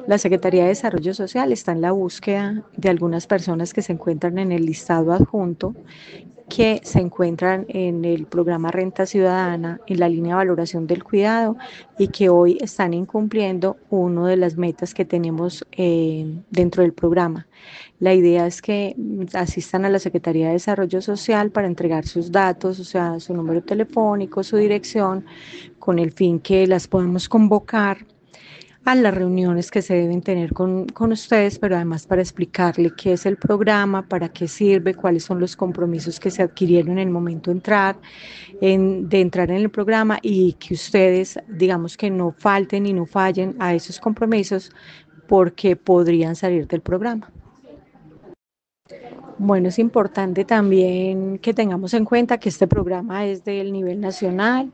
La Secretaría de Desarrollo Social está en la búsqueda de algunas personas que se encuentran en el listado adjunto, que se encuentran en el programa Renta Ciudadana, en la línea de valoración del cuidado y que hoy están incumpliendo una de las metas que tenemos dentro del programa. La idea es que asistan a la Secretaría de Desarrollo Social para entregar sus datos, o sea, su número telefónico, su dirección, con el fin que las podamos convocar a las reuniones que se deben tener con ustedes, pero además para explicarle qué es el programa, para qué sirve, cuáles son los compromisos que se adquirieron en el momento de entrar en el programa y que ustedes, digamos que no falten y no fallen a esos compromisos porque podrían salir del programa. Bueno, es importante también que tengamos en cuenta que este programa es del nivel nacional,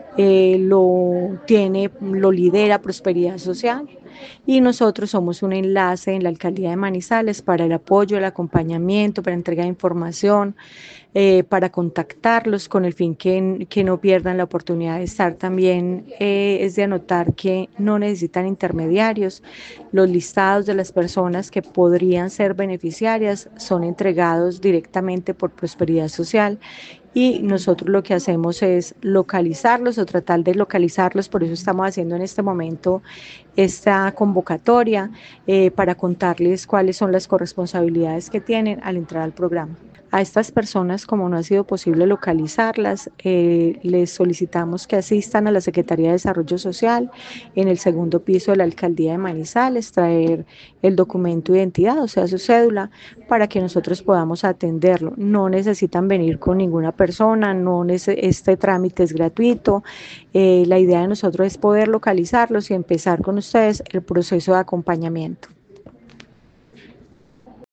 lo lidera Prosperidad Social y nosotros somos un enlace en la Alcaldía de Manizales para el apoyo, el acompañamiento, para entrega de información, para contactarlos con el fin que no pierdan la oportunidad de estar. También es de anotar que no necesitan intermediarios. Los listados de las personas que podrían ser beneficiarias son entregados directamente por Prosperidad Social y nosotros lo que hacemos es localizarlos o tratar de localizarlos, por eso estamos haciendo en este momento esta convocatoria para contarles cuáles son las corresponsabilidades que tienen al entrar al programa. A estas personas, como no ha sido posible localizarlas, les solicitamos que asistan a la Secretaría de Desarrollo Social en el segundo piso de la Alcaldía de Manizales, traer el documento de identidad, o sea, su cédula, para que nosotros podamos atenderlo. No necesitan venir con ninguna persona, este trámite es gratuito. La idea de nosotros es poder localizarlos y empezar con ustedes el proceso de acompañamiento.